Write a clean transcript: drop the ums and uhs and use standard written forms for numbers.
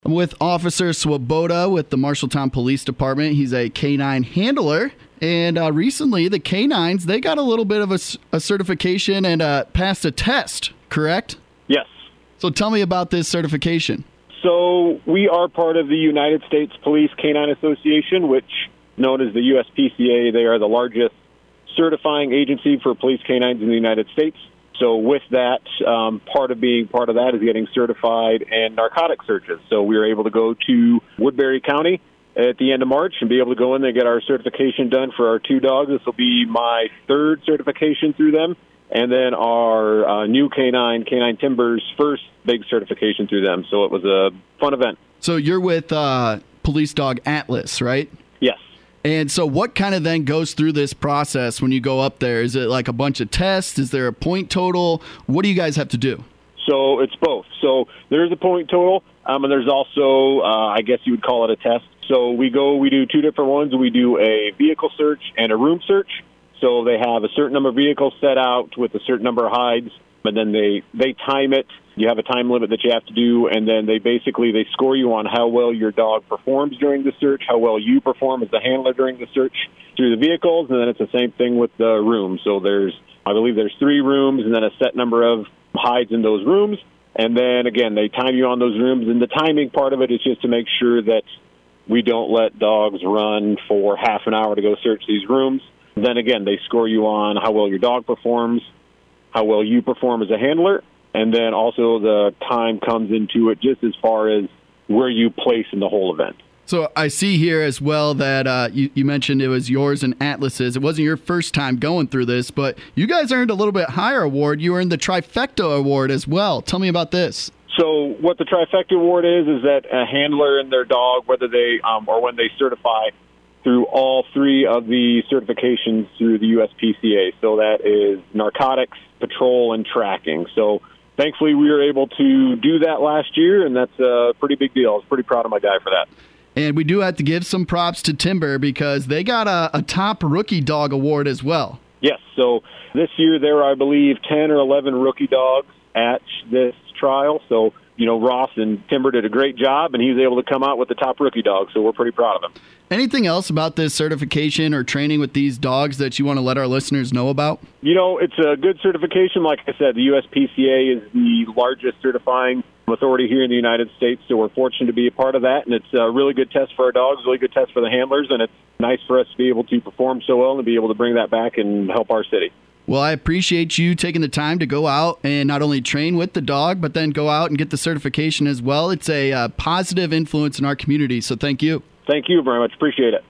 I'm with Officer Swoboda with the Marshalltown Police Department. He's a canine handler. And recently, the canines, they got a little bit of a certification and passed a test, correct? Yes. So tell me about this certification. So we are part of the United States Police Canine Association, which known as the USPCA. They are the largest certifying agency for police canines in the United States. So with that, part of being part of that is getting certified in narcotic searches. So we were able to go to Woodbury County at the end of March and be able to go in there and get our certification done for our 2 dogs. This will be my 3rd certification through them. And then our new Canine Timbers' first big certification through them. So it was a fun event. So you're with Police Dog Atlas, right? Yes. And so what kind of then goes through this process when you go up there? Is it like a bunch of tests? Is there a point total? What do you guys have to do? So it's both. So there's a point total, and there's also, I guess you would call it a test. So we do 2 different ones. We do a vehicle search and a room search. So they have a certain number of vehicles set out with a certain number of hides, and then they time it. You have a time limit that you have to do, and then they score you on how well your dog performs during the search, how well you perform as the handler during the search through the vehicles, and then it's the same thing with the rooms. So I believe there's 3 rooms and then a set number of hides in those rooms, and then again they time you on those rooms, and the timing part of it is just to make sure that we don't let dogs run for half an hour to go search these rooms. Then again, they score you on how well your dog performs, how well you perform as a handler, and then also the time comes into it just as far as where you place in the whole event. So I see here as well that you mentioned it was yours and Atlas's. It wasn't your first time going through this, but you guys earned a little bit higher award. You earned the Trifecta Award as well. Tell me about this. So what the Trifecta Award is that a handler and their dog, whether they or when they certify through all 3 of the certifications through the USPCA. So that is narcotics, patrol, and tracking. So thankfully we were able to do that last year, and that's a pretty big deal. I was pretty proud of my guy for that. And we do have to give some props to Timber because they got a top rookie dog award as well. Yes. So this year there were, I believe, 10 or 11 rookie dogs at this trial. So, Ross and Timber did a great job, and he was able to come out with the top rookie dog. So we're pretty proud of him. Anything else about this certification or training with these dogs that you want to let our listeners know about? It's a good certification. Like I said, the USPCA is the largest certifying authority here in the United States, so we're fortunate to be a part of that, and it's a really good test for our dogs, really good test for the handlers, and it's nice for us to be able to perform so well and be able to bring that back and help our city. Well, I appreciate you taking the time to go out and not only train with the dog, but then go out and get the certification as well. It's a positive influence in our community, so thank you. Thank you very much. Appreciate it.